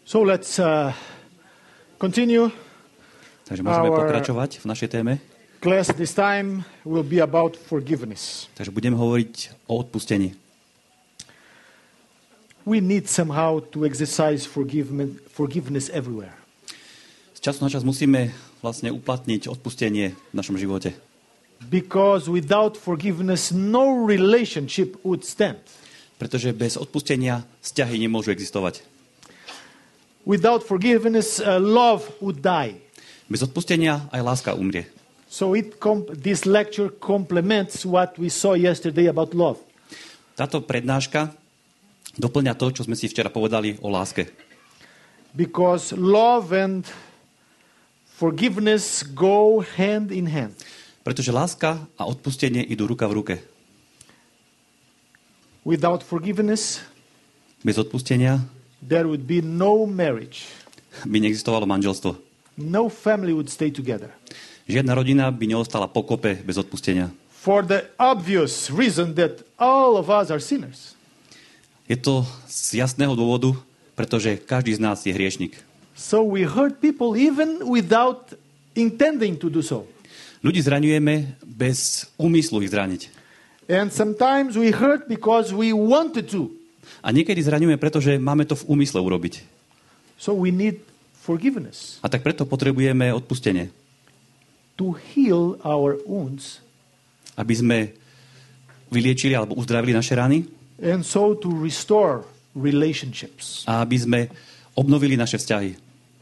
So let's continue. Takže môžeme pokračovať v našej téme. Class this time will be about forgiveness. Takže budeme hovoriť o odpustení. We need somehow to exercise forgiveness everywhere. Z času na čas musíme vlastne uplatniť odpustenie v našom živote. Because without forgiveness no relationship would stand. Pretože bez odpustenia vzťahy nemôžu existovať. Without forgiveness love would die. Bez odpustenia aj láska umrie. So this lecture complements what we saw yesterday about love. Táto prednáška doplňa to, čo sme si včera povedali o láske. Because love and forgiveness go hand in hand. Pretože láska a odpustenie idú ruka v ruke. Without forgiveness, bez odpustenia there would be no marriage. By neexistovalo manželstvo. No family would stay together. Žiadna rodina by neostala pokope bez odpustenia. For the obvious reason that all of us are sinners. Je to z jasného dôvodu, pretože každý z nás je hriešnik. So we hurt people even without intending to do so. Ľudí zraňujeme bez úmyslu ich zraniť. And sometimes we hurt because we wanted to. A niekedy zraňujeme, pretože máme to v úmysle urobiť. So we need forgiveness. A tak preto potrebujeme odpustenie. To heal our wounds. Aby sme vyliečili alebo uzdravili naše rany. And so to restore relationships. A aby sme obnovili naše vzťahy.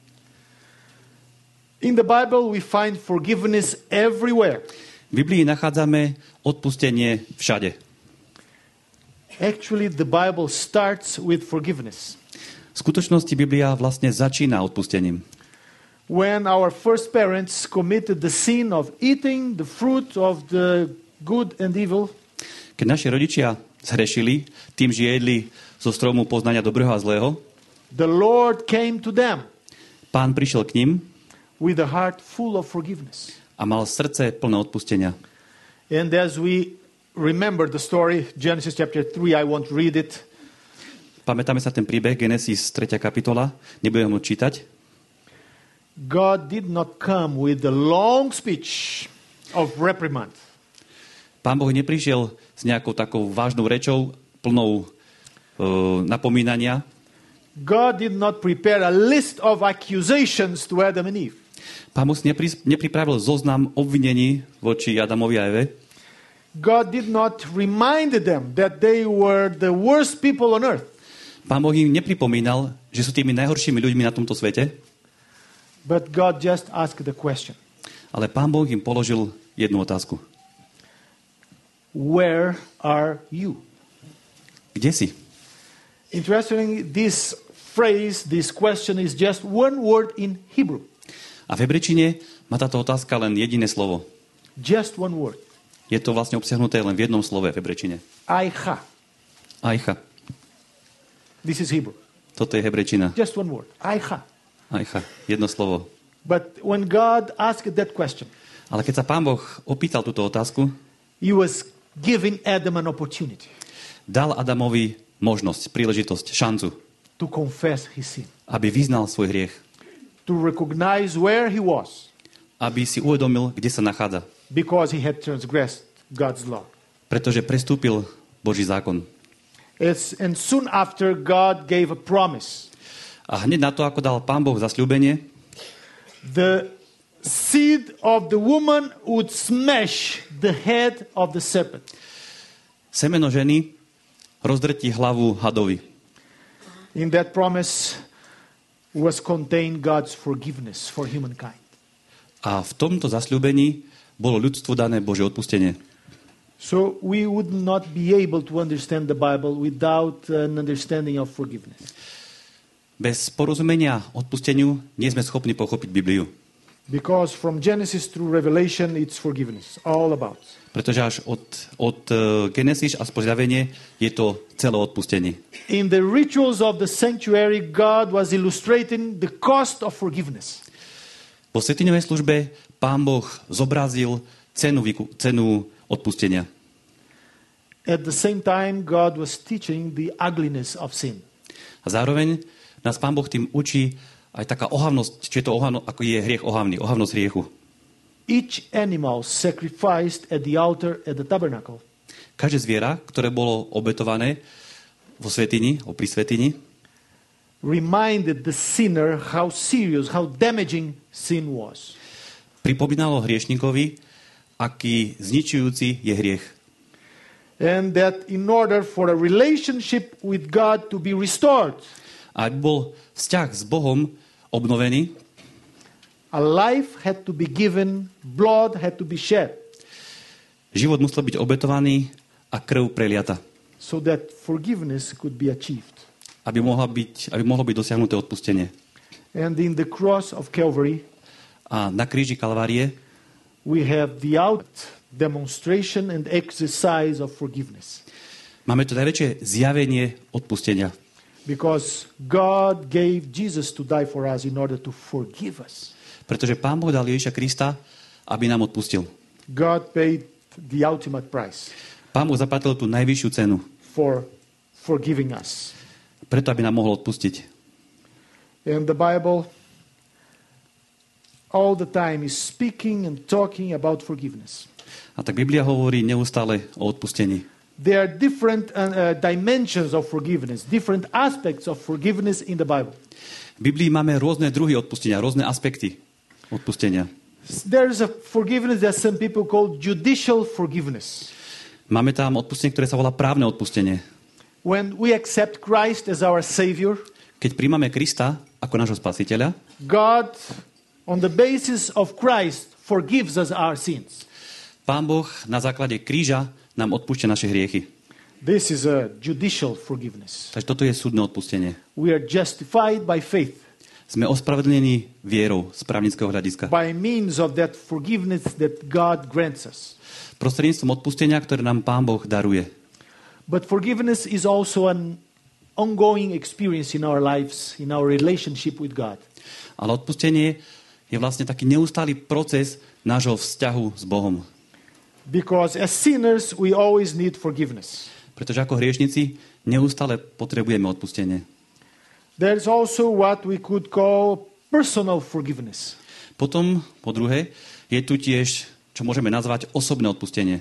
In the Bible we find forgiveness everywhere. V Biblii nachádzame odpustenie všade. Actually, the Bible starts with forgiveness. V skutočnosti Biblia vlastne začína odpustením. When our first parents committed the sin of eating the fruit of the good and evil, keď naši rodičia zhrešili tým, že jedli zo stromu poznania dobrého a zlého, the Lord came to them. Pán prišiel k ním with a heart full of forgiveness. A mal srdce plné odpustenia. And as we remember the story, Genesis chapter 3, I won't read it. Pamätáme sa ten príbeh, Genesis 3. kapitola, nebudem ho čítať. God did not come with a long speech of reprimand. Pán Boh neprišiel s nejakou takou vážnou rečou, plnou napomínania. God did not prepare a list of accusations to Adam and Eve. Pán Boh nepripravil zoznam obvinení voči Adamovi a Eve. God did not remind them that they were the worst people on earth. Pán Boh im nepripomínal, že sú tými najhoršími ľuďmi na tomto svete. But God just asked the question. Ale Pán Boh im položil jednu otázku. Where are you? Kde si? Interestingly, this phrase, this question is just one word in Hebrew. A v hebrejčine má táto otázka len jediné slovo. Just one word. Je to vlastne obsiahnuté len v jednom slove v hebrejčine. Aicha. Aicha. This is Hebrew. Toto je hebrejčina. Just one word. Aicha. Aicha. Jedno slovo. But when God asked that question, ale keď sa Pán Boh opýtal túto otázku, he was giving Adam an opportunity. Dal Adamovi možnosť, príležitosť, šancu. To confess his sin. Aby vyznal svoj hriech. To recognize where he was. Aby si uvedomil, kde sa nachádza. Because he had transgressed God's law. Pretože prestúpil Boží zákon. And soon after God gave a promise. A hneď na to, ako dal Pán Boh zasľúbenie, the seed of the woman would smash the head of the serpent. Semeno ženy rozdrtí hlavu hadovi. In that promise was contained God's forgiveness for humankind. A v tomto zasľúbení bolo ľudstvu dané Božie odpustenie. So we would not be able to understand the Bible without an understanding of forgiveness. Bez porozumenia odpusteniu nie sme schopní pochopiť Bibliu. Because from Genesis through Revelation it's forgiveness, all about. Pretože až od Genesis a Zjavenie je to celé odpustenie. In the rituals of the sanctuary, God was illustrating the cost of forgiveness. Po svätyňovej službe Pán Boh zobrazil cenu odpustenia. At the same time, God was teaching the ugliness of sin. A zároveň nás Pán Boh tým učí aj taká ohavnosť, či je to ako je hriech ohavný, ohavnosť hriechu. Each animal sacrificed at the altar at the tabernacle Každé zviera, ktoré bolo obetované vo svätyni, pri svätyni, reminded the sinner how serious, how damaging sin was. pripomínalo hriešnikovi, aký zničujúci je hriech. And that in order for a relationship with God to be restored, A ak bol vzťah s Bohom obnovený, a life had to be given, blood had to be shed, život musel byť obetovaný a krv preliata, so that forgiveness could be achieved. aby mohlo byť dosiahnuté odpustenie. And in the cross of Calvary, A na kríži Kalvárie we have the out demonstration and exercise of forgiveness. máme to najväčšie zjavenie odpustenia. Because God gave Jesus to die for us in order to forgive us. Pretože Pán Boh dal Ježiša Krista, aby nám odpustil. God paid the ultimate price Pán Boh zaplatil tú najvyššiu cenu, for forgiving us. preto aby nám mohol odpustiť. And the Bible all the time is speaking and talking about forgiveness. A tak Biblia hovorí neustále o odpustení. There are different dimensions of forgiveness, different aspects of forgiveness in the Bible. V Biblii máme rôzne druhy odpustenia, rôzne aspekty odpustenia. There is a forgiveness that some people call judicial forgiveness. Máme tam odpustenie, ktoré sa volá právne odpustenie. When we accept Christ as our Savior, Keď príjmame Krista ako nášho spasiteľa, God, on the basis of Christ, forgives us our sins. Pán Boh na základe kríža nám odpúšťa naše hriechy. This is a judicial forgiveness. Takže toto je súdne odpustenie. We are justified by faith, Sme ospravedlnení vierou z právnického hľadiska. by means of that forgiveness that God grants us. Prostredníctvom odpustenia, ktoré nám Pán Boh daruje. But forgiveness is also an ongoing experience in our lives, in our relationship with God. Ale odpustenie je vlastne taký neustály proces nášho vzťahu s Bohom. Because as sinners, we always need forgiveness. Pretože ako hriešnici neustále potrebujeme odpustenie. There's also what we could call personal forgiveness. Potom, po druhé, je tu tiež, čo môžeme nazvať osobné odpustenie.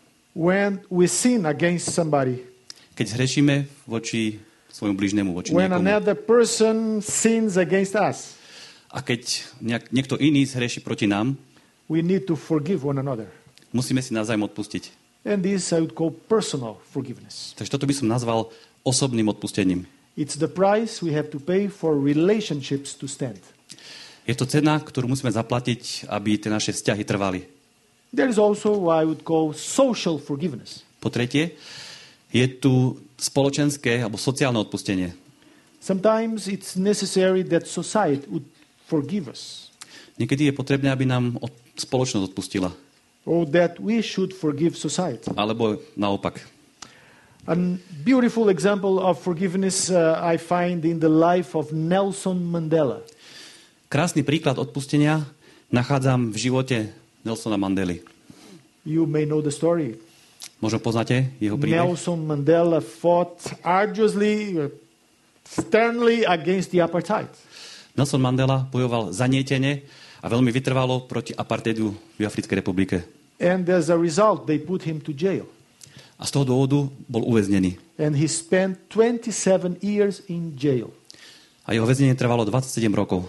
When we sin against somebody, Keď zhrešíme voči svojmu bližnému, voči when niekomu. another person sins against us, A keď niekto iný zhreší proti nám, we need to forgive one another. musíme si navzájom odpustiť. And this I would call personal forgiveness. Takže toto by som nazval osobným odpustením. It's the price we have to pay for relationships to stand. Je to cena, ktorú musíme zaplatiť, aby tie naše vzťahy trvali. There is also what I would call social forgiveness. Po tretie, je tu spoločenské alebo sociálne odpustenie. Sometimes it's necessary that society would forgive us, Niekedy je potrebné, aby nám spoločnosť odpustila. or that we should forgive society. Alebo naopak. A beautiful example of forgiveness I find in the life of Nelson Mandela. Krásny príklad odpustenia nachádzam v živote Nelsona Mandely. You may know the story. Možno poznáte jeho príbeh? Nelson Mandela fought arduously, sternly against the apartheid. Nelson Mandela bojoval zanietene a veľmi vytrvalo proti apartheidu v Africkej republike. And as a result, they put him to jail. A z toho dôvodu bol uväznený. And he spent 27 years in jail. A jeho väznenie trvalo 27 rokov.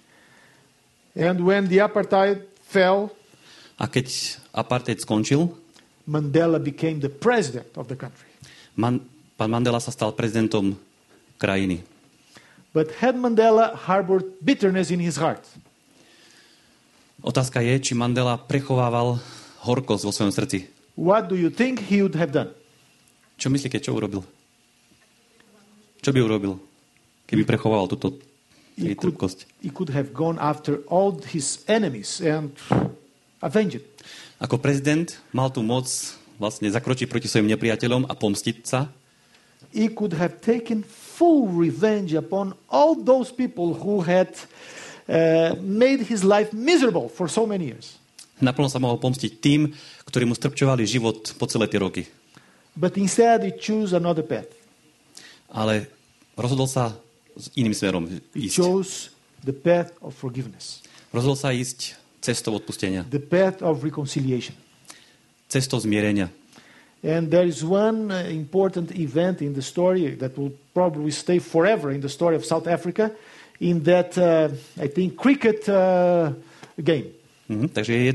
And when the apartheid fell, A keď apartheid skončil, Mandela became the president of the country. pán Mandela sa stal prezidentom krajiny. But had Mandela harbored bitterness in his heart? Otázka je, či Mandela prechovával horkosť vo svojom srdci. What do you think he would have done? Čo myslíte, čo urobil? Čo by urobil, keby prechovával túto trpkosť? He could have gone after all his enemies and avenged it. Ako prezident mal tú moc vlastne zakročiť proti svojim nepriateľom a pomstiť sa. He could have taken full revenge upon all those people who had made his life miserable for so many years. Naplno sa mohol pomstiť tým, ktorí mu strpčovali život po celé tie roky. But instead he chose another path. Ale rozhodol sa s iným smerom He ísť. chose the path of forgiveness, Rozhodol sa ísť cestou odpustenia, the path of reconciliation. cestou zmierenia. And there is one important event in the story that will probably stay forever in the story of South Africa, in that, I think, cricket game. Takže je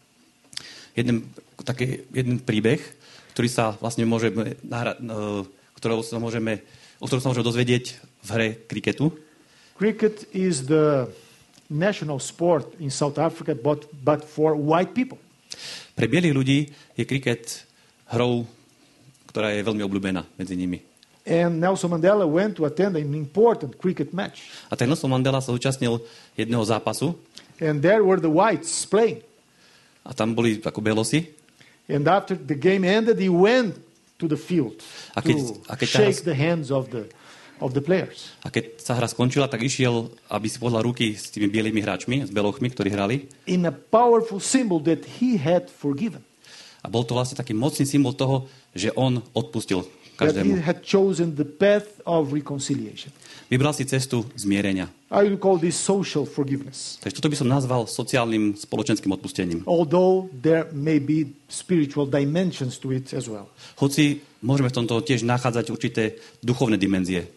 jeden príbeh, ktorý sa vlastne môžeme o ktorom sa môžeme dozvedieť v hre kriketu. Cricket is the national sport in South Africa, but for white people. Pre bielých ľudí je kriket hrou, ktorá je veľmi obľúbená medzi nimi. And Nelson Mandela went to attend an important cricket match. A ten Nelson Mandela sa zúčastnil jedného zápasu And there were the whites playing. a tam boli ako belosi. And after the game ended, he went to the field A keď to shake the hands of the players. A keď sa hra skončila, tak išiel, aby si podľa ruky s tými bielými hráčmi, s belochmi, ktorí hrali. In a powerful symbol that he had forgiven. A bol to vlastne taký mocný symbol toho, že on odpustil That he každému. had chosen the path of reconciliation. Vybral si cestu zmierenia. I will call this social forgiveness. Takže toto by som nazval sociálnym spoločenským odpustením. Although there may be spiritual dimensions to it as well. Hoci môžeme v tomto tiež nachádzať určité duchovné dimenzie.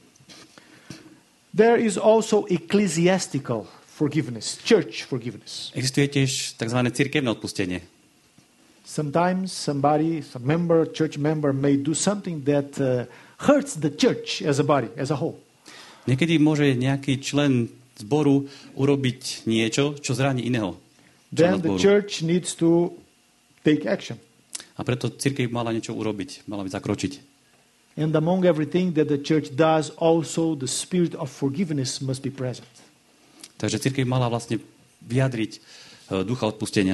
There is also ecclesiastical forgiveness, church forgiveness. Existuje tiež tzv. Cirkevné odpustenie. Sometimes church member may do something that hurts the church as a body, as a whole. Niekedy môže nejaký člen zboru urobiť niečo, čo zraní iného člena Then the zboru. church needs to take action. A preto cirkev mala niečo urobiť, mala by zakročiť. And among everything that the church does, also the spirit of forgiveness must be present. Takže cirkev mala vlastne vyjadriť ducha odpustenia.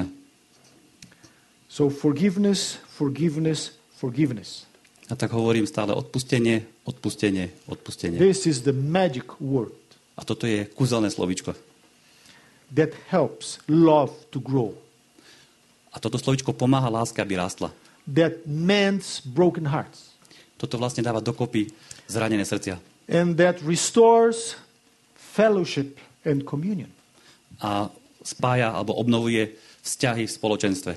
So forgiveness, forgiveness, forgiveness. A tak hovorím stále odpustenie, odpustenie, odpustenie. This is the magic word A toto je kúzelné slovíčko. that helps love to grow, A toto slovíčko pomáha láske, aby rástla. that mends broken hearts, Toto vlastne dáva dokopy zranené srdcia. and that restores fellowship and communion. A spája alebo obnovuje vzťahy v spoločenstve.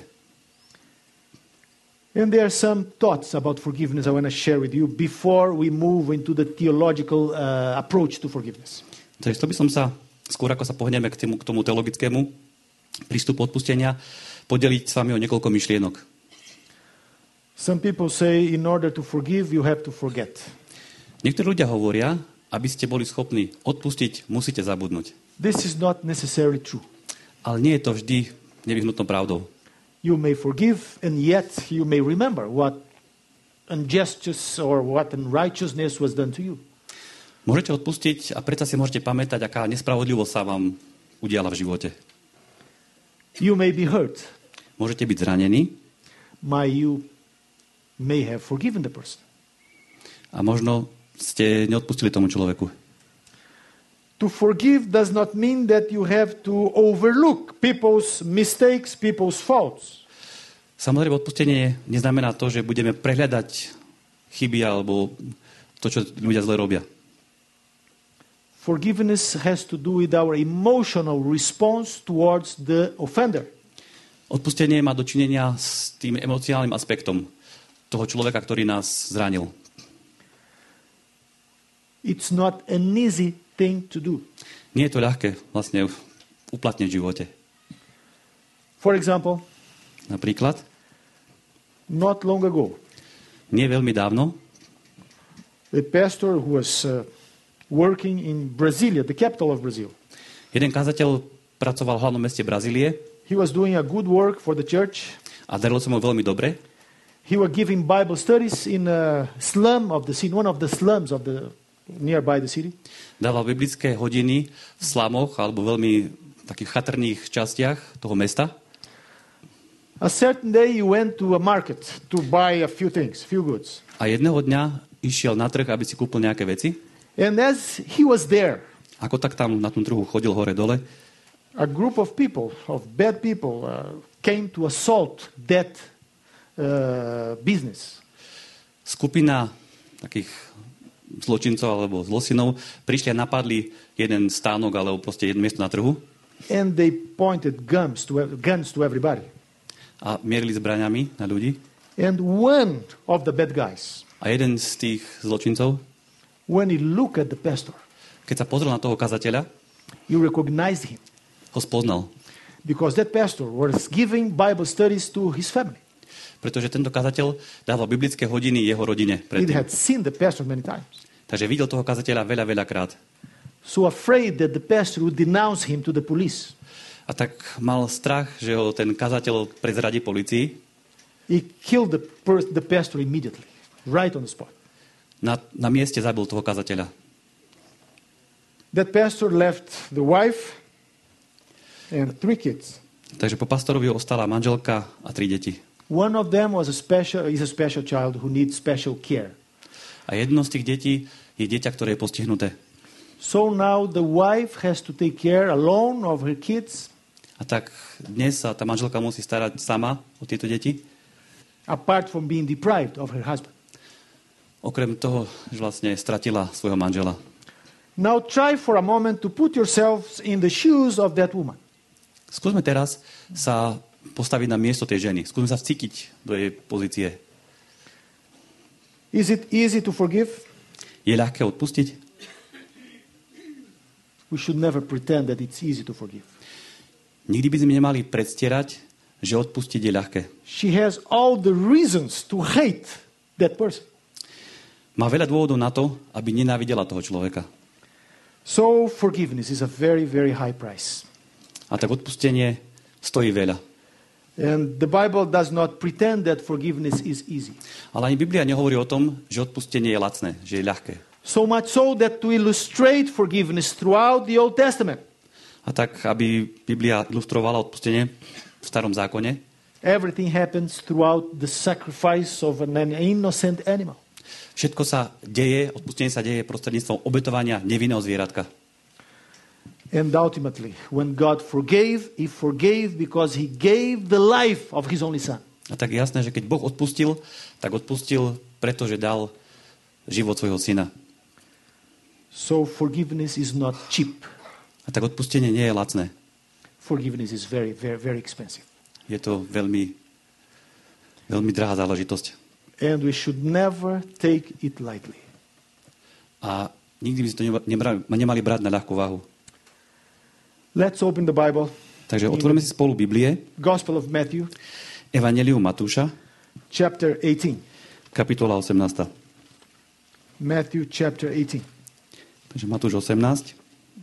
And there are some thoughts about forgiveness I want to share with you before we move into the theological approach to forgiveness. Takže to by som sa, skôr ako sa pohneme k tomu teologickému prístupu odpustenia, podeliť s vami o niekoľko myšlienok. Some people say in order to forgive, you have to forget. Niektorí ľudia hovoria, aby ste boli schopní odpustiť, musíte zabudnúť. This is not necessarily true. Ale nie je to vždy nevyhnutnou pravdou. You may forgive, and yet you may remember what injustice or what unrighteousness was done to you. Môžete odpustiť a predsa si môžete pamätať, aká nespravodlivosť sa vám udiala v živote. You may be hurt. Môžete byť zranení You may have forgiven the person. a možno ste neodpustili tomu človeku. To forgive does not mean that you have to overlook people's mistakes, people's faults. Samozrejme, odpustenie neznamená to, že budeme prehľadať chyby alebo to, čo ľudia zle robia. Forgiveness has to do with our emotional response towards the offender. Odpustenie má dočinenia s tým emocionálnym aspektom toho človeka, ktorý nás zranil. It's not an easy thing to do. Nie je to ľahké vlastne uplatniť v živote. For example, Napríklad, not long ago, nie veľmi dávno, a pastor who was working in Brasilia, the capital of Brazil, jeden kazateľ pracoval v hlavnom meste Brazílie he was doing a good work for the church. a darilo sa mu veľmi dobre. He was giving Bible studies in a slum of the city, one of the slums of the nearby the city. Dával biblické hodiny v slamoch alebo veľmi takých chatrných častiach toho mesta. A certain day he went to a market to buy a few things, few goods. A jedného dňa išiel na trh, aby si kúpil nejaké veci. And as he was there, Ako tak tam na tom trhu chodil hore-dole, a group of people, of bad people, came to assault that business. skupina takých zločincov alebo zlosinov prišli a napadli jeden stánok alebo proste jedno miesto na trhu and they pointed guns to everybody. a mierili zbraňami na ľudí. And one of the bad guys, A jeden z tých zločincov, when he looked at the pastor, keď sa pozrel na toho kazateľa, he recognized him ho spoznal. because that pastor was giving Bible studies to his family. Pretože tento kazateľ dával biblické hodiny jeho rodine He predtým. had seen the pastor many times. Takže videl toho kazateľa veľa krát. So afraid that the pastor would denounce him to the police, A tak mal strach, že ho ten kazateľ prezradí policii. he killed the pastor immediately, right on the spot. Na mieste zabil toho kazateľa. That pastor left the wife and 3 kids. Takže po pastorovi ostala manželka a 3 deti. One of them is a special child who needs special care. A jedno z tých detí je dieťa, ktoré je postihnuté. So now the wife has to take care alone of her kids, A tak dnes sa tá manželka musí starať sama o tieto deti. apart from being deprived of her husband. Okrem toho, že vlastne stratila svojho manžela. Now try for a moment to put yourselves in the shoes of that woman. Skúsme teraz sa postaviť na miesto tej ženy. Skúsme sa vcítiť do jej pozície. Is it easy to forgive? Je ľahké odpustiť? We should never pretend that it's easy to forgive. Nikdy by sme nemali predstierať, že odpustiť je ľahké. She has all the reasons to hate that person. Má veľa dôvodov na to, aby nenávidela toho človeka. So forgiveness is a very, very high price. A tak odpustenie stojí veľa. And the Bible does not pretend that forgiveness is easy. Ale ani Biblia nehovorí o tom, že odpustenie je lacné, že je ľahké. So much so that to illustrate forgiveness throughout the Old Testament, A tak, aby Biblia ilustrovala odpustenie v starom zákone, everything happens throughout the sacrifice of an innocent animal. všetko sa deje, odpustenie sa deje prostredníctvom obetovania nevinného zvieratka. And ultimately, when God forgave, He forgave because He gave the life of His only Son. A tak je jasné, že keď Boh odpustil, tak odpustil, pretože dal život svojho syna. So forgiveness is not cheap. A tak odpustenie nie je lacné. Forgiveness is very, very, very expensive. Je to veľmi drahá záležitosť. And we should never take it lightly. A nikdy by sme to nemali brať na ľahkú váhu. Let's open the Bible. Takže otvoríme si spolu Biblie, Gospel of Matthew, Evangelium Matúša, chapter 18. kapitola 18. Matthew chapter 18. Takže Matúš 18.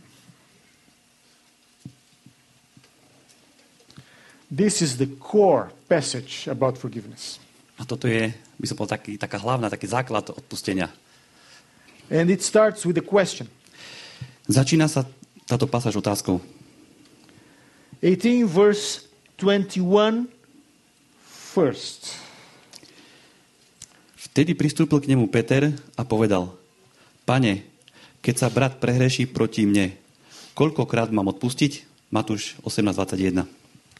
This is the core passage about forgiveness. A toto je, by som povedal, taký základ odpustenia. And it starts with a question. Začína sa táto pasáž otázkou. 18 verse 21 first. Vtedy pristúpil k nemu Peter a povedal: Pane, keď sa brat prehreší proti mne, koľkokrát mám odpustiť? Matúš 18:21.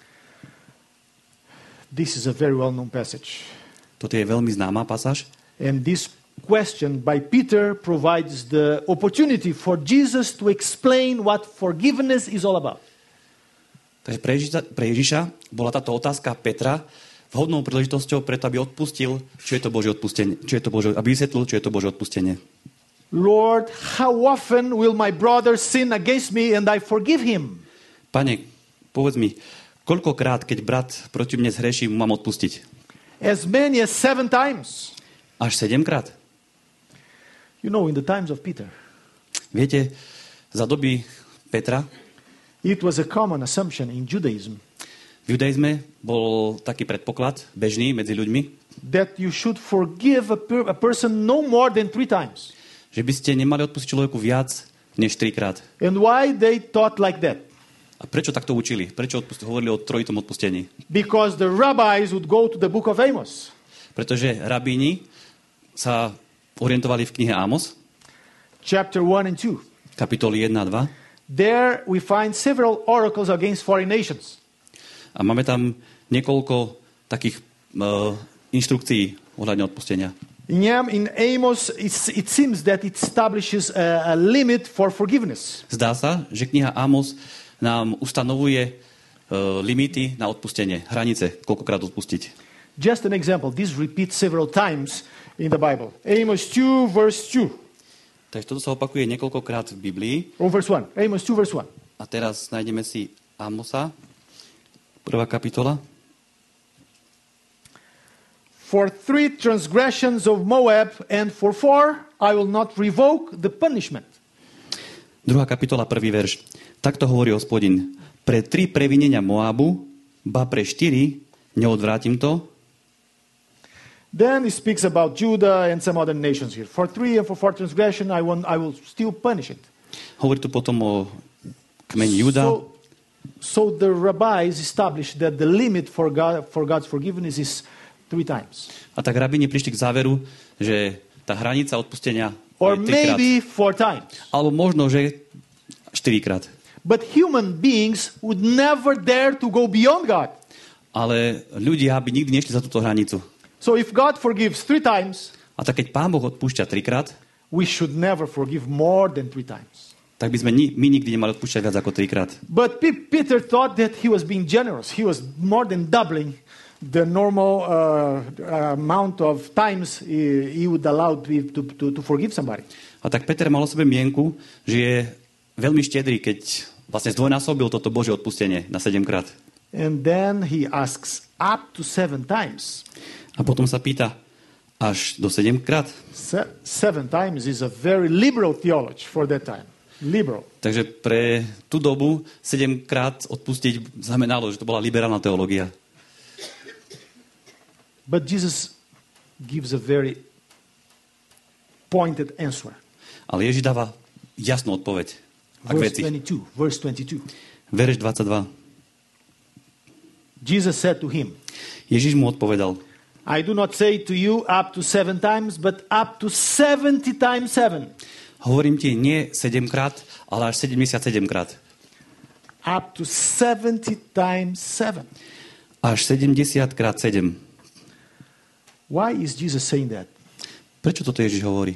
This is a very well-known passage. Toto je veľmi známa pasáž. And this question by Peter provides the opportunity for Jesus to explain what forgiveness is all about. Takže pre Ježiša bola táto otázka Petra vhodnou príležitosťou preto, aby odpustil, čo je to Božie odpustenie, aby vysvetlil, čo je to Božie odpustenie. Lord, how often will my brother sin against me and I forgive him? Pane, povedz mi, koľkokrát, keď brat proti mne zhreší, mu mám odpustiť? As many as 7 times. Až 7-krát? You know, in the times of Peter, Viete, za doby Petra it was a common assumption in Judaism v judaizme bol taký predpoklad bežný medzi ľuďmi, that you should forgive a person no more than 3 times. že by ste nemali odpustiť človeku viac než 3-krát. And why they taught like that? A prečo takto učili? Prečo hovorili o trojitom odpustení? Because the rabbis would go to the book of Amos. Pretože rabíni sa orientovali v knihe Amos, Chapter 1 and 2. kapitoly 1 a 2. There we find several oracles against foreign nations. A máme tam niekoľko takých inštrukcií ohľadne odpustenia. In Amos, it seems that it establishes a limit for forgiveness. Zdá sa, že kniha Amos nám ustanovuje limity na odpustenie, hranice, koľkokrát odpustiť. Just an example. This repeats several times in the Bible. Amos 2, verse 2. Takže toto sa opakuje niekoľkokrát v Biblii. Or verse 1. Amos 2, verse 1. A teraz nájdeme si Amosa, 1. kapitola. For 3 transgressions of Moab, and for 4 I will not revoke the punishment. 2. kapitola, 1. verš. Takto hovorí Hospodin. Pre 3 previnenia Moabu, ba pre 4 neodvrátim to. Then he speaks about Judah and some other nations here. For 3 and for 4 transgression, I will still punish it. Hovorí tu potom o kmeni Juda. So the rabbis established that the limit for God's forgiveness is 3 times. A tak rabíni prišli k záveru, že tá hranica odpustenia Or je 3 krát. maybe 4 times. Alebo možno, že 4 krát. But human beings would never dare to go beyond God. Ale ľudia by nikdy nešli za túto hranicu. So if God forgives 3 times, A tak keď Pán Boh odpúšťa 3 krát, we should never forgive more than 3 times. tak by sme my nikdy nemali odpúšťať viac ako 3 krát. But Peter thought that he was being generous. He was more than doubling the normal amount of times he would allow to forgive somebody. A tak Peter mal o sebe mienku, že je veľmi štedrý, keď vlastne zdvojnásobil toto Božie odpustenie na 7 krát. And then he asks up to 7 times. A potom sa pýta, až do 7 krát. 7 times is a very liberal theology for that time. Liberal. Takže pre tú dobu 7 krát odpustiť znamenalo, že to bola liberálna teológia. But Jesus gives a very pointed answer. Ale Ježiš dáva jasnú odpoveď. Verse 22. Verš 22. Jesus said to him, Ježiš mu odpovedal, I do not say to you up to 7 times, but up to 70 times 7. hovorím ti nie 7 krát, ale až 77 krát. Up to 70 times 7. Až 70 krát 7. Why is Jesus saying that? Prečo toto Ježiš hovorí?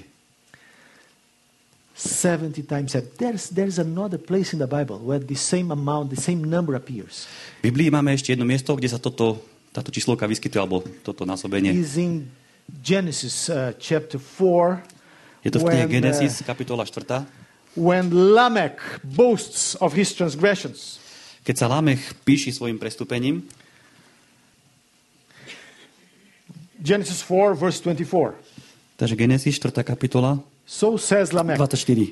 70 times 7. There's another place in the Bible where the same amount, the same number appears. V Biblii máme ešte jedno miesto, kde sa táto číslovka vyskytuje, alebo toto násobenie. It's in Genesis chapter 4. Je to v knihe Genesis, kapitola 4. When Lamech boasts of his transgressions. Keď sa Lamech píši svojim prestúpením. Genesis 4, verse 24. Takže Genesis 4. kapitola, So says Lamech, 24.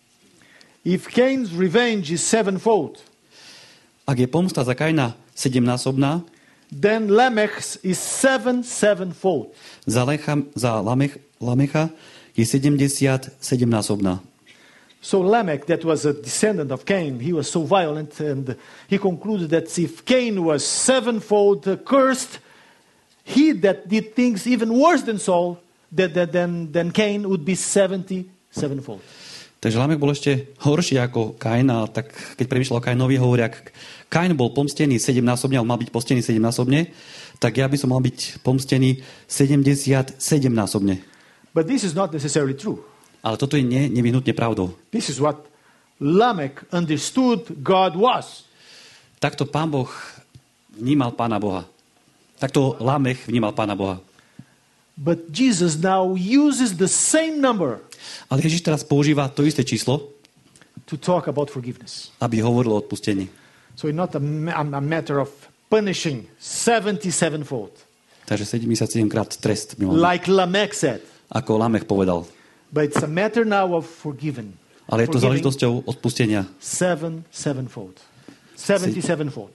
if Cain's revenge is 7-fold, Ak je pomsta za Kaina 7-násobná, then Lamech's is 7-7-fold. za Lamecha je 77-násobná. So Lamech, that was a descendant of Cain, he was so violent, and he concluded that if Cain was 7-fold cursed, he that did things even worse than Saul, than Cain, would be 77-fold. Takže Lamech bol ešte horší ako Kain, a tak keď premýšľal o Kainovi, hovorí, ak Kain bol pomstený 7-násobne, ale mal byť pomstený 7-násobne, tak ja by som mal byť pomstený 77-násobne. But this is not necessarily true. Ale toto je nevyhnutne pravdou. This is what Lamech understood God was. Takto Pán Boh vnímal Pána Boha. Takto Lamech vnímal Pána Boha. But Jesus now uses the same number Ale Ježiš teraz používa to isté číslo, to talk about forgiveness. aby hovoril o odpustení. So it's not a matter of punishing 77-fold. Takže 77 krát trest by mal byť. Like Lamech said. Ako Lamech povedal. But it's a matter now of forgiving. Ale je to záležitosťou odpustenia. 7-7-fold. 77-fold.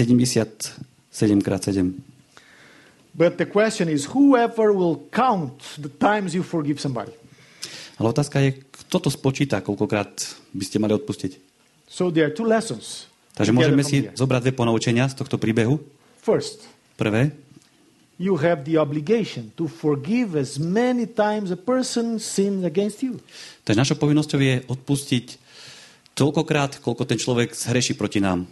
77 krát 7. But the question is, whoever will count the times you forgive somebody? Ale otázka je, kto to spočíta, koľkokrát by ste mali odpustiť. So there are 2 lessons. Takže môžeme si zobrať 2 ponaučenia z tohto príbehu. First, Prvé, you have the obligation to forgive as many times a person sins against you. takže našou povinnosťou je odpustiť toľkokrát, koľko ten človek zhreší proti nám.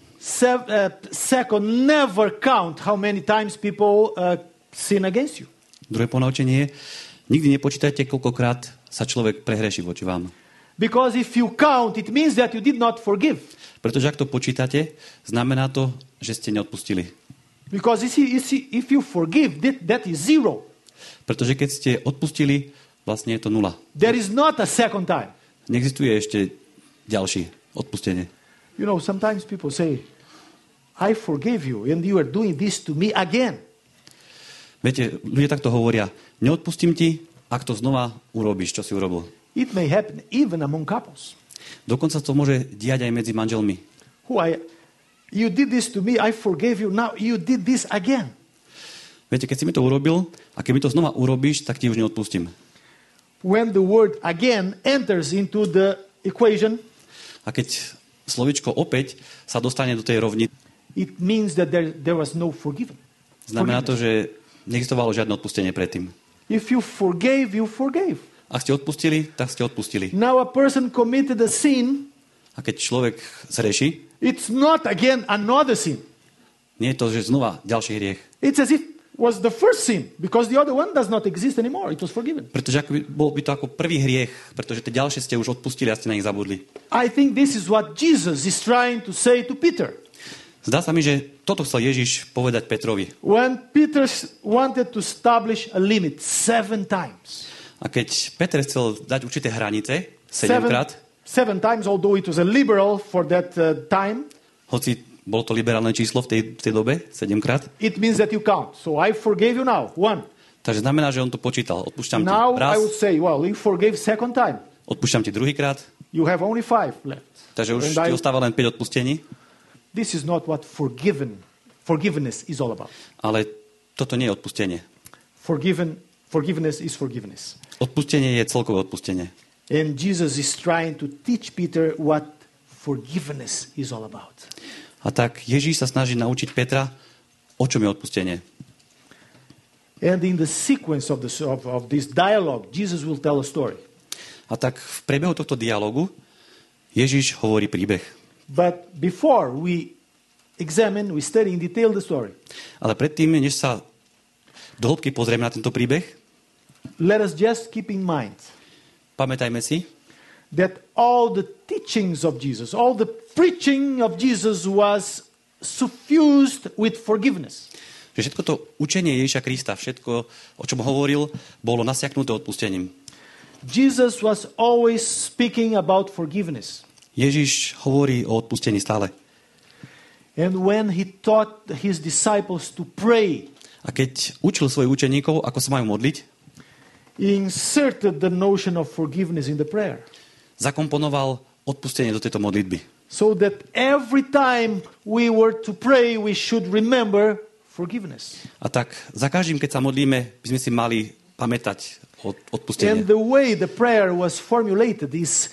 Second, never count how many times people sin against you. Druhé ponaučenie je, Nikdy nepočítajte, koľkokrát sa človek prehreší voči vám. Because if you count, it means that you did not forgive. Pretože ak to počítate, znamená to, že ste neodpustili. Because if you forgive, that is zero. Pretože keď ste odpustili, vlastne je to nula. There is not a second time. Neexistuje ešte ďalšie odpustenie. You know, sometimes people say, I forgave you and you are doing this to me again. Viete, ľudia takto hovoria, neodpustím ti, ak to znova urobíš, čo si urobil. It may happen even among couples. Dokonca to môže diať aj medzi manželmi. You did this to me, I forgave you, now you did this again. Viete, keď si mi to urobil a keď mi to znova urobíš, tak ti už neodpustím. When the word again enters into the equation, a keď slovičko opäť sa dostane do tej rovni, it means that there was no forgiveness. Znamená to, že neexistovalo žiadne odpustenie predtým. If you forgave, you forgave. Ak ste odpustili, tak ste odpustili. Now a person committed a sin. A keď človek zreší, it's not again another sin. Nie je to, že znova ďalší hriech. It's as if was the first sin, because the other one does not exist anymore. It was forgiven. Pretože bol by to ako prvý hriech, pretože tie ďalšie ste už odpustili a ste na nich zabudli. I think this is what Jesus is trying to say to Peter. Zdá sa mi, že toto chcel Ježiš povedať Petrovi. When Peter wanted to establish a limit 7 times. A keď Peter chcel dať určité hranice, 7-krát, 7 times, although it was a liberal for that time. Hoci bolo to liberálne číslo v tej dobe, 7-krát. It means that you count. So I forgave you now, 1. Takže znamená, že on to počítal. Odpúšťam ti Now raz. I would say, well, you forgave second time. Odpúšťam ti druhýkrát. You have only 5 left. Takže už ti ostáva len 5 odpustení. This is not what forgiveness is all about. Ale toto nie je odpustenie. Forgiveness is forgiveness. Odpustenie je celkové odpustenie. And Jesus is trying to teach Peter what forgiveness is all about. A tak Ježíš sa snaží naučiť Petra, o čom je odpustenie. And in the sequence of this dialogue, Jesus will tell a story. A tak v priebehu tohto dialogu Ježíš hovorí príbeh. But before we study in detail the story. Ale predtým, než sa do hĺbky pozrieme na tento príbeh, let us just keep in mind pamätajme si, that all the teachings of Jesus, all the preaching of Jesus was suffused with forgiveness. Že všetko to učenie Ježiša Krista, všetko, o čom hovoril, bolo nasiaknuté odpustením. Jesus was always speaking about forgiveness. Ježiš hovorí o odpustení stále. And when he taught his disciples to pray, a keď učil svojich učeníkov, ako sa majú modliť, he inserted the notion of forgiveness in the prayer. Zakomponoval odpustenie do tejto modlitby. So that every time we were to pray, we should remember forgiveness. A tak za každým, keď sa modlíme, by sme si mali pamätať o odpustenie. And the way the prayer was formulated is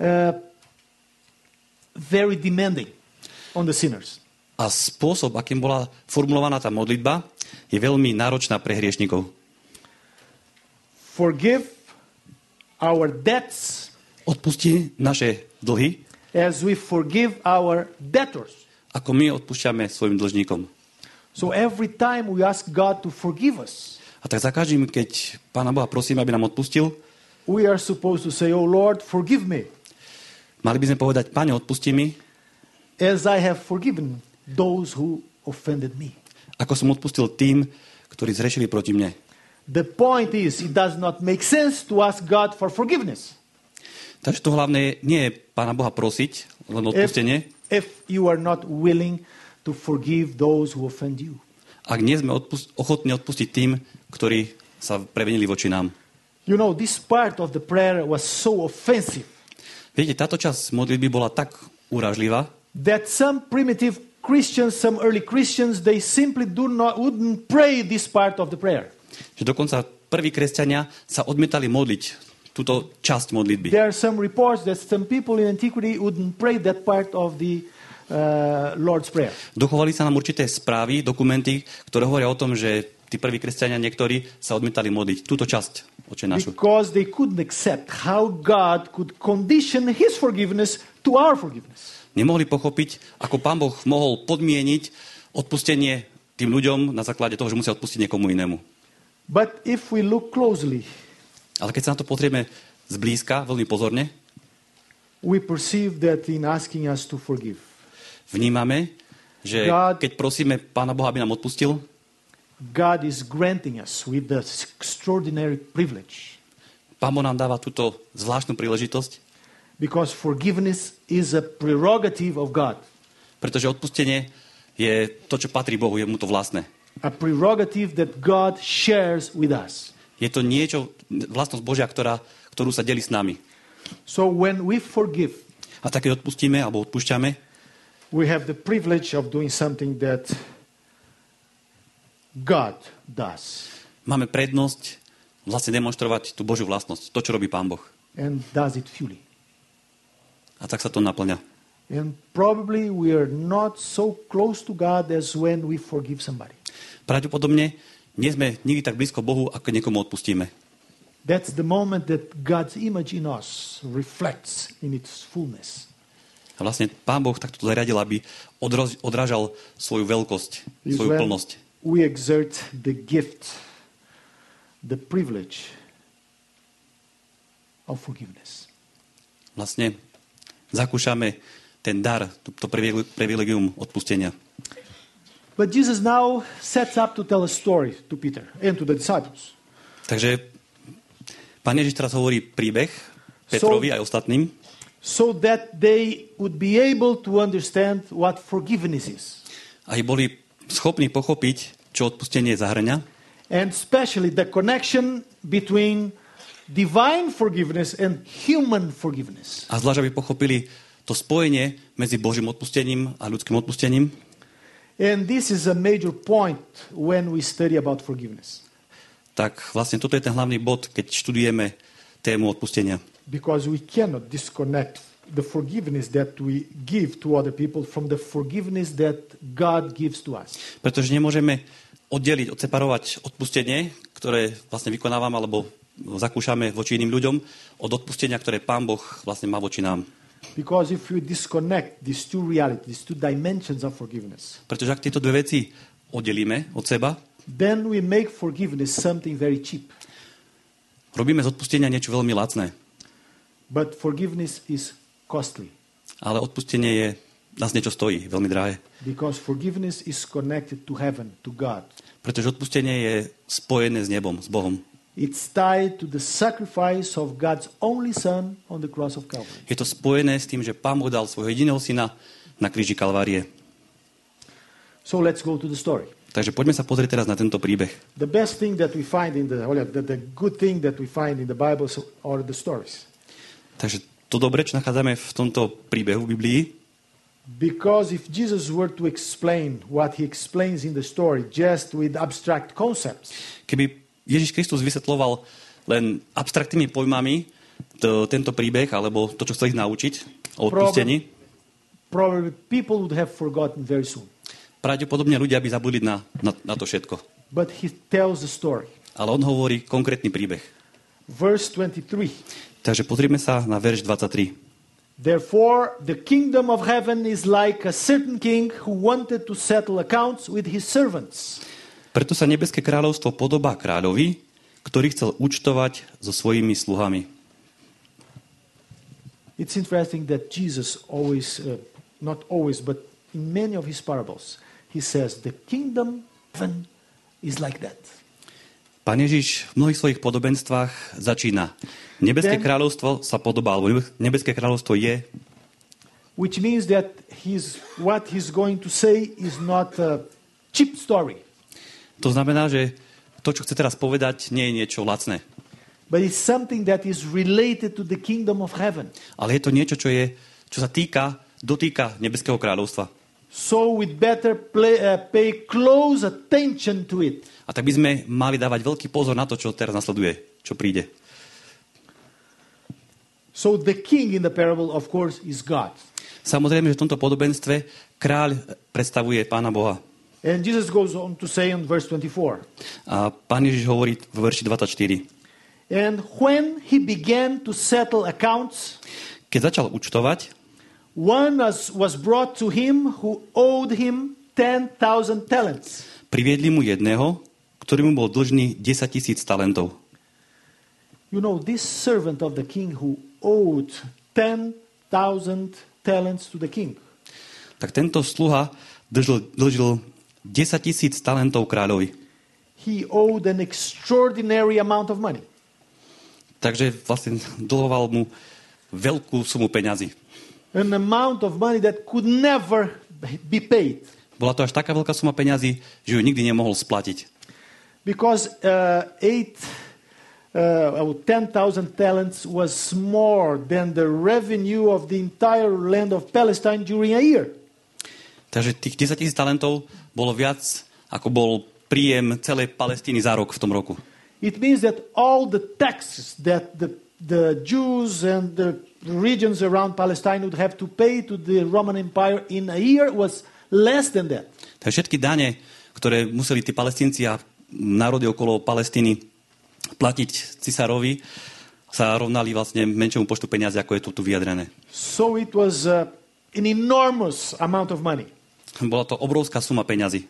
very demanding on the sinners. A spôsob, akým bola formulovaná tá modlitba, je veľmi náročná pre hriešnikov. Forgive our debts. Odpusti naše dlhy, as we forgive our debtors. Ako my odpúšťame svojim dlžníkom. So every time we ask God to forgive us, a tak za každým, keď Pána Boha prosíme, aby nám odpustil, we are supposed to say, "Oh Lord, forgive me." Mali by sme povedať, Pane, odpusti mi, as I have forgiven those who offended me. Ako som odpustil tým, ktorí zrešili proti mne. The point is, it does not make sense to ask God for forgiveness. Takže to hlavné nie je Pána Boha prosiť, len odpustenie. If you are not willing to forgive those who offend you. Ak nie sme ochotní odpustiť tým, ktorí sa previnili voči nám. You know, this part of the prayer was so offensive. Viete, táto časť modlitby bola tak úražlivá, that some primitive Christians, some early Christians, they simply wouldn't pray this part of the prayer. Že dokonca prví kresťania sa odmietali modliť túto časť modlitby. There are some reports that some people in antiquity wouldn't pray that part of the Lord's Prayer. Dochovali sa nám určité správy, dokumenty, ktoré hovoria o tom, že tí prví kresťania niektorí sa odmietali modliť túto časť Otče našu. Because they couldn't accept how God could condition his forgiveness to our forgiveness. Nemohli pochopiť, ako Pán Boh mohol podmieniť odpustenie tým ľuďom na základe toho, že musia odpustiť niekomu inému. But if we look closely, Ale keď sa na to pozrieme zblízka, veľmi pozorne, we perceive that in asking us to forgive, vnímame, že keď prosíme Pána Boha, aby nám odpustil, God is granting us with this extraordinary privilege. Pán Boh nám dáva túto zvláštnu príležitosť, Because forgiveness is a prerogative of God. pretože odpustenie je to, čo patrí Bohu, je mu to vlastné. A prerogative that God shares with us. Je to niečo, vlastnosť Božia, ktorú sa delí s nami. So when we forgive, A tak, keď odpustíme alebo odpúšťame, we have the privilege of doing something that God does. máme prednosť vlastne demonstrovať tú Božiu vlastnosť, to, čo robí Pán Boh. And does it fully. A tak sa to naplňa. And probably we are not so close to God as when we forgive somebody. Pravdepodobne nie sme nikdy tak blízko Bohu, ako niekomu odpustíme. That's the moment that God's image in us reflects in its fullness. A vlastne Pán Boh takto zariadil, aby odrážal svoju veľkosť, Is svoju when plnosť. we exert the gift, the privilege of forgiveness. Vlastne zakúšame ten dar, to privilegium odpustenia. But Jesus now sets up to tell a story to Peter and to the disciples. Takže Pán Ježiš teraz hovorí príbeh Petrovi aj ostatným, So that they would be able to understand what forgiveness is. aby boli schopní pochopiť, čo odpustenie zahŕňa, And especially the connection between divine forgiveness and human forgiveness. a zvlášť, aby pochopili to spojenie medzi Božím odpustením a ľudským odpustením. And this is a major point when we study about forgiveness. Tak vlastne toto je ten hlavný bod, keď študujeme tému odpustenia. Because we cannot disconnect the forgiveness that we give to other people from the forgiveness that God gives to us. Pretože nemôžeme oddeliť, odseparovať odpustenie, ktoré vlastne vykonávame alebo zakúšame voči iným ľuďom, od odpustenia, ktoré Pán Boh vlastne má voči nám. Because if we disconnect these two realities, these two dimensions of forgiveness, Pretože ak tieto dve veci oddelíme od seba, then we make forgiveness something very cheap. robíme z odpustenia niečo veľmi lacné. But forgiveness is costly. Ale odpustenie nás niečo stojí, veľmi drahé. Because forgiveness is connected to heaven, to God. Pretože odpustenie je spojené s nebom, s Bohom. It's tied to the sacrifice of God's only Son on the cross of Calvary. Je to spojené s tým, že Pán Boh dal svojho jediného syna na kríži Kalvárie. So let's go to the story. Takže poďme sa pozrieť teraz na tento príbeh. The best thing that we find in the good thing that we find in the Bible are the stories. Takže to dobre, čo nachádzame v tomto príbehu v Biblii, Because if Jesus were to explain what he explains in the story just with abstract concepts, keby Ježiš Kristus vysvetľoval len abstraktnými pojmami tento príbeh, alebo to, čo chcel ich naučiť o odpustení, probably people would have forgotten very soon. pravdepodobne ľudia by zabudli na to všetko. But he tells the story. Ale on hovorí konkrétny príbeh. Verse 23. Takže pozrime sa na verš 23. Therefore, the kingdom of heaven is like a certain king who wanted to settle accounts with his servants. Preto sa nebeské kráľovstvo podobá kráľovi, ktorý chcel účtovať so svojimi sluhami. It's interesting that Jesus always, not always, but in many of his parables, he says, the kingdom of heaven is like that. Pán Ježiš v mnohých svojich podobenstvách začína. Nebeské kráľovstvo sa podobá, alebo nebeské kráľovstvo je. Which means that what he's going to say is not a cheap story. To znamená, že to, čo chce teraz povedať, nie je niečo lacné. But it's something that is related to the kingdom of heaven. Ale je to niečo, čo sa dotýka nebeského kráľovstva. So we'd better pay close attention to it. A tak by sme mali dávať veľký pozor na to, čo teraz nasleduje, čo príde. So the king in the parable, of course, is God. Samozrejme, že v tomto podobenstve kráľ predstavuje Pána Boha. And Jesus goes on to say in verse 24. A Pán Ježiš hovorí v verši 24. And when he began to settle accounts, keď začal účtovať, one was brought to him who owed him 10,000 talents. priviedli mu jedného, ktorý mu bol dlžný 10,000 talentov. You know, this servant of the king who owed 10,000 talents to the king. Tak tento sluha dlžil 10 000 talentov kráľovi. He owed an extraordinary amount of money. Takže vlastne dlhoval mu veľkú sumu peňazí. An amount of money that could never be paid. Bola to až taká veľká suma peňazí, že ju nikdy nemohol splatiť. Because 10,000 talents was more than the revenue of the entire land of Palestine during a year. Takže tých 10 000 talentov bolo viac, ako bol príjem celej Palestíny za rok v tom roku. It means that all the taxes that the Jews and the regions around Palestine would have to pay to the Roman Empire in a year was less than that. Takže všetky dane, ktoré museli tí Palestínci a národy okolo Palestíny platiť cisárovi, sa rovnali vlastne menšiemu počtu peniazy, ako je tu vyjadrené. So it was an enormous amount of money. Bola to obrovská suma peňazí.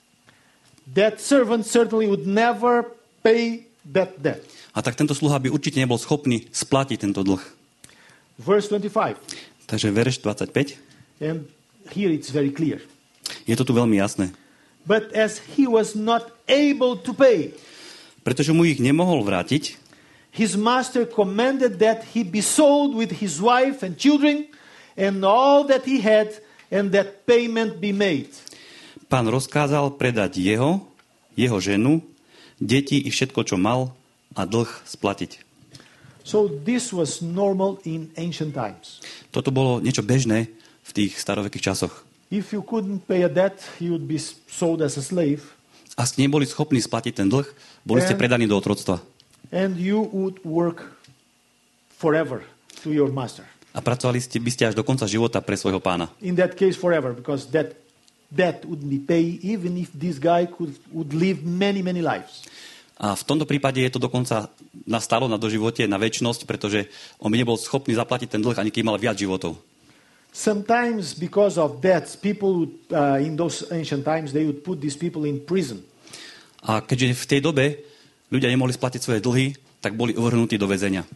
That servant certainly would never pay that debt. A tak tento sluha by určite nebol schopný splatiť tento dlh. Verse 25. Takže verš 25. And here it's very clear. Je to tu veľmi jasné. But as he was not able to pay, pretože mu ich nemohol vrátiť, his master commanded that he be sold with his wife and children and all that he had, and that payment be made. Pán rozkázal predať jeho ženu, deti i všetko, čo mal, a dlh splatiť. So this was normal in ancient times. Toto bolo niečo bežné v tých starovekých časoch. If you couldn't pay a debt, you would be sold as a slave. A ste neboli schopní splatiť ten dlh, boli ste predaní do otroctva. And you would work forever to your master. A pracovali by ste až do konca života pre svojho pána. In that case forever, because that wouldn't be paid even if this guy would live many, many lives. A v tomto prípade je to dokonca nastalo na doživote, na večnosť, pretože on by nebol schopný zaplatiť ten dlh, ani keď mal viac životov. Sometimes because of debts, people would, in those ancient times, they would put these people in prison. A keďže v tej dobe ľudia nemohli splatiť svoje dlhy, tak boli uvrhnutí do väzenia.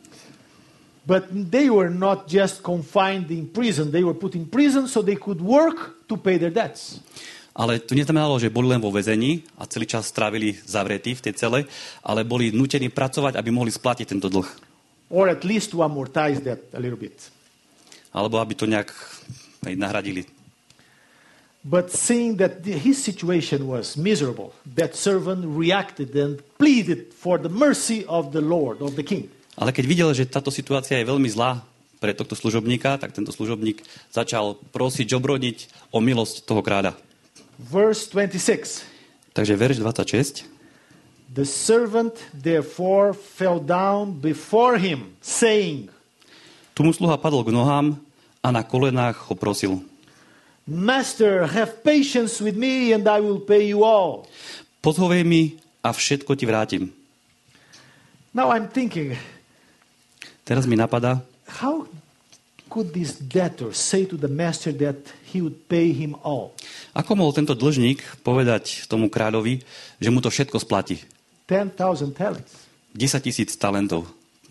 But they were not just confined in prison. They were put in prison so they could work to pay their debts. Ale to neznamenalo, že boli len vo väzení a celý čas strávili zavretí v tej cele, ale boli nútení pracovať, aby mohli splatiť tento dlh. Or at least to amortize that a little bit. Alebo aby to nejak nahradili. But seeing that his situation was miserable, that servant reacted and pleaded for the mercy of the Lord, of the king. Ale keď videl, že táto situácia je veľmi zlá pre tohto služobníka, tak tento služobník začal prosiť, žobroniť o milosť toho kráľa. Verse 26. Takže verš 26. The servant therefore fell down before him, saying, Tu mu sluha padol k nohám a na kolenách ho prosil. Master, have patience with me and I will pay you all. Pozhovej mi a všetko ti vrátim. Now I'm thinking, teraz mi napadá, how could this debtor say to the master that he would pay him all? Ako mohol tento dlžník povedať tomu kráľovi, že mu to všetko splatí? 10,000 talents. 10 000 talentov.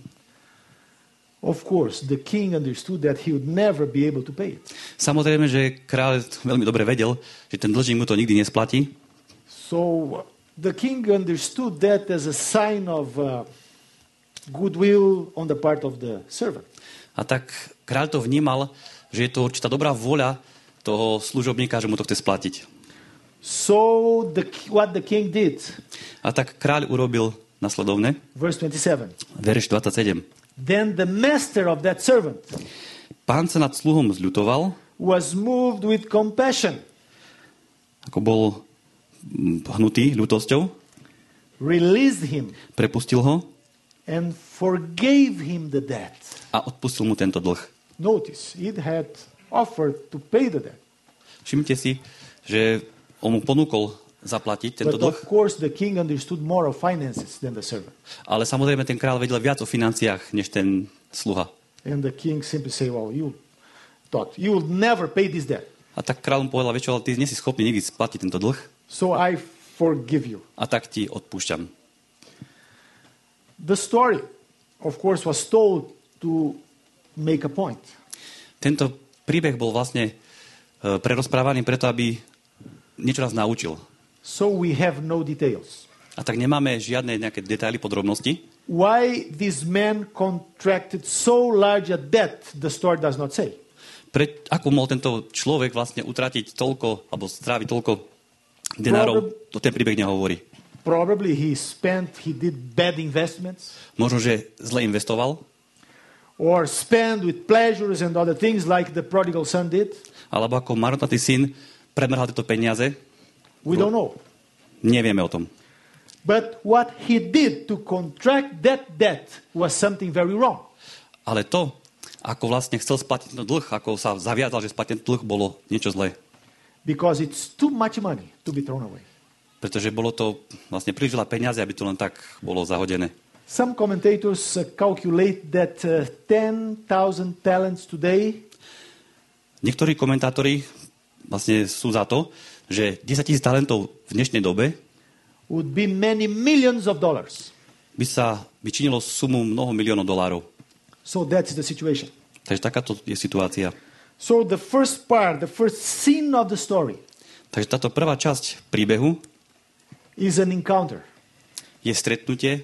Of course, the king understood that he would never be able to pay it. Samozrejme, že kráľ veľmi dobre vedel, že ten dlžník mu to nikdy nesplatí. So the king understood that as a sign of goodwill on the part of the servant. A tak kráľ to vnímal, že je to určitá dobrá vôľa toho služobníka, že mu to chce splatiť. So what the king did. A tak kráľ urobil nasledovne. Verse 27. Verš 27. Then the master of that servant Pán sa nad sluhom zľutoval, was moved with compassion, ako bol hnutý ľútosťou, released him, prepustil ho and forgave him the debt. a odpustil mu tento dlh. Notice, it had offered to pay the debt. Všimnite si, že on mu ponúkol zaplatiť tento But dlh, of course the king understood more of finances than the servant. ale samozrejme ten kráľ vedel viac o financiách, než ten sluha. And the king simply say, well, you thought you will never pay this debt. A tak kráľ mu povedal, vieš čo, ale ty nie si schopný nikdy splatiť tento dlh, So I forgive you. a tak ti odpúšťam. The story of course, was told to make a point. Tento príbeh bol vlastne prerozprávaný preto, aby niečo nás naučil. So we have no details. A tak nemáme žiadne nejaké detaily, podrobnosti. Why this man contracted so large a debt, the story does not say. Ako mohol tento človek vlastne utratiť toľko, alebo stráviť toľko denárov, to ten príbeh nehovorí. Probably he did bad investments. Možno, že zle investoval. Or spend with pleasures and other things like the prodigal son did. Alebo ako marnotratný syn premrhal tieto peniaze. We don't know. Nevieme o tom. But what he did to contract that debt was something very wrong. Ale to, ako vlastne chcel splatiť ten dlh, ako sa zaviazal, že splatí ten dlh, bolo niečo zlé. Because it's too much money to be thrown away. Pretože bolo to vlastne príliš veľa peniaze, aby to len tak bolo zahodené. Some commentators calculate that 10,000 talents today Niektorí komentátori vlastne sú za to, že 10,000 talentov v dnešnej dobe would be many millions of dollars. by činilo sumu mnoho miliónov dolárov. So that's the situation. Takže takáto je situácia. So the first part, the first scene of the story Takže táto prvá časť príbehu is an encounter je stretnutie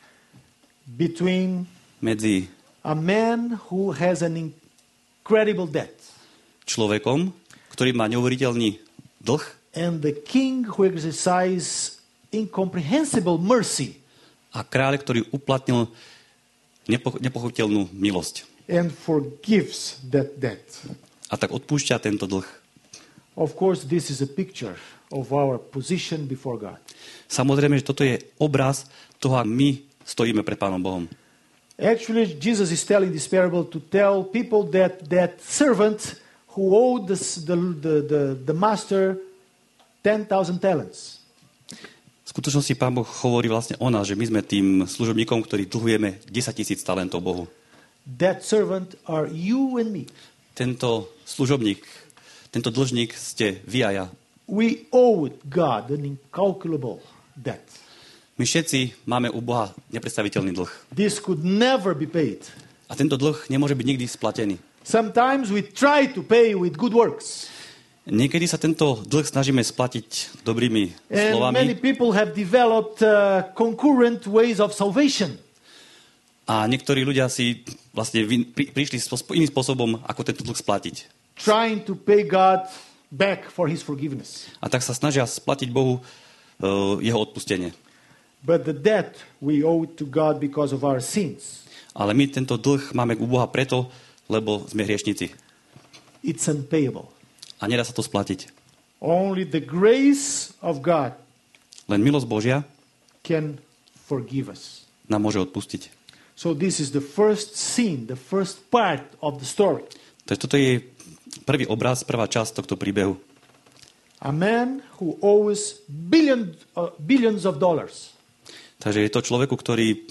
between medzi a man who has an incredible debt človekom, ktorý má neuveriteľný dlh, and the king who exercises incomprehensible mercy a kráľ, ktorý uplatnil nepochopiteľnú milosť. and forgives that debt. A tak odpúšťa tento dlh. Of course, this is a picture of our position before God. Samozrejme, že toto je obraz toho, ako my stojíme pred Pánom Bohom. Actually, Jesus is telling this parable to tell people that that servant who owed the master 10,000 talents. V skutočnosti Pán Boh hovorí vlastne o nás, že my sme tým služobníkom, ktorí dlhujeme 10,000 talentov Bohu. That servant are you and me. Tento služobník, tento dlžník ste vy a ja. We owe God an incalculable debt. My všetci máme u Boha nepredstaviteľný dlh. This could never be paid. A tento dlh nemôže byť nikdy splatený. Sometimes we try to pay with good works. Niekedy sa tento dlh snažíme splatiť dobrými And many slovami people have developed concurrent ways of salvation. a niektorí ľudia si vlastne prišli iným spôsobom, ako tento dlh splatiť. Trying to pay God back for his forgiveness. A tak sa snažia splatiť Bohu jeho odpustenie. But the debt we owe to God because of our sins. Ale my tento dlh máme u Boha preto, lebo sme hriešnici. It's unpayable. A nedá sa to splatiť. Only the grace of God Len milosť Božia can forgive us. nám môže odpustiť. So this is the first scene, the first part of the story. Takže toto je prvý obraz, prvá časť tohto príbehu. A man who owes billions of dollars. Takže je to človeku, ktorý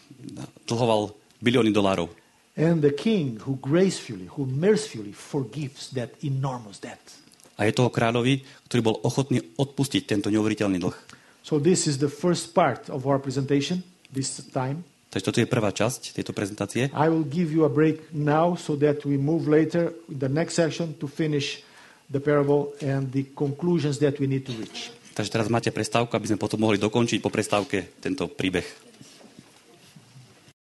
dlhoval bilióny dolárov. And the king who gracefully, who mercifully forgives that enormous debt. A je toho kráľovi, ktorý bol ochotný odpustiť tento neuveriteľný dlh. So this is the first part of our presentation this time. Takže toto je prvá časť tejto prezentácie. I will give you a break now so that we move later in the next section to finish the parable and the conclusions that we need to reach. Takže teraz máte prestávku, aby sme potom mohli dokončiť po prestávke tento príbeh.